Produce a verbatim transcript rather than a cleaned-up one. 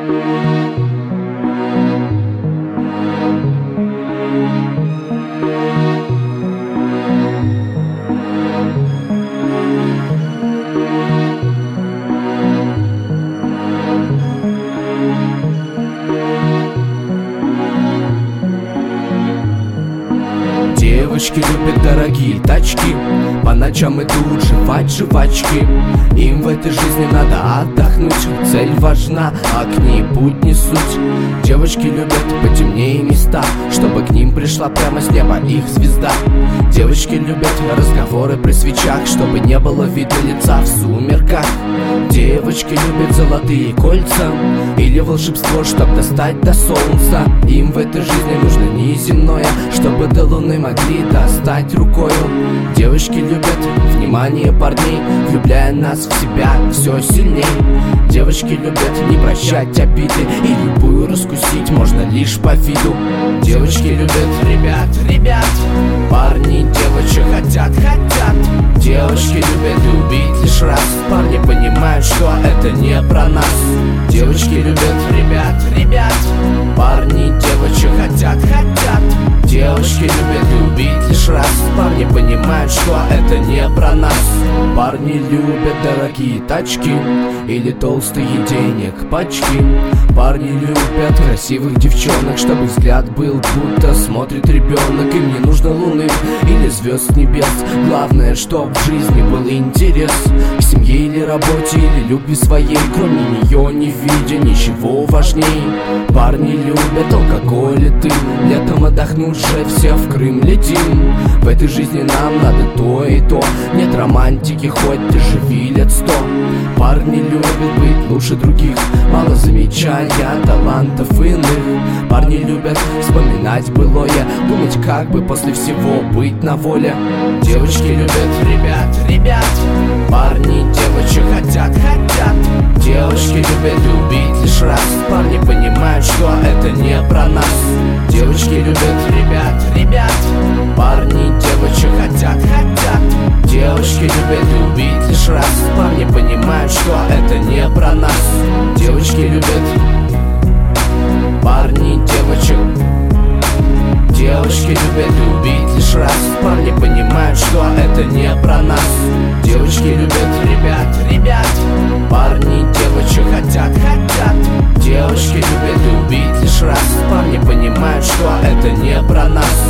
Девочки любят дорогие тачки, по ночам идут жевать жвачки. Им в этой жизни надо отдохнуть, цель важна, а к ней путь не суть. Девочки любят потемнее места, чтобы к ним пришла прямо с неба их звезда. Девочки любят разговоры при свечах, чтобы не было видно лица в сумерках. Девочки любят золотые кольца или волшебство, чтоб достать до солнца. Им в этой жизни нужно неземное, чтобы до луны могли достать рукою. Девочки любят внимание парней, влюбляя нас в себя все сильней. Девочки любят не прощать обиды, и любую раскусить можно лишь по виду. Девочки любят ребят, ребят, парни девочек хотят, хотят. Девочки любят любить лишь раз, парни понимают, что это не про нас. Девочки любят ребят, ребят, парни девочек хотят, хотят. Девочки любят любить лишь раз, парни понимают, что это не про нас. Парни любят дорогие тачки или толстые денег пачки. Парни любят красивых девчонок, чтобы взгляд был, будто смотрит ребенок. Им не нужно луны или звезд с небес, главное, чтоб в жизни был интерес к семье или работе, или любви своей. Кроме нее не видя ничего важней. Парни любят алкоголь и дым, летом отдохнуть же все в Крым летим. В этой жизни нам надо то и то, нет романтики, хоть ты живи лет сто. Парни любят быть лучше других, мало замечая талантов иных. Парни любят вспоминать былое, думать, как бы после всего быть на воле. Девочки любят ребят, ребят, парни девочек хотят, хотят. Девочки любят любить лишь раз, парни понимают, что это не про нас. Девочки любят ребят, ребят, парни девочек хотят, хотят. Девочки любят любить лишь раз, парни понимают, что это не про нас. Девочки любят парни девочек. Девочки любят любить лишь раз, парни понимают, что это не про нас. Девочки любят ребят, ребят, парни девочек хотят, хотят. Девочки любят любить лишь раз, парни понимают, что это не про нас.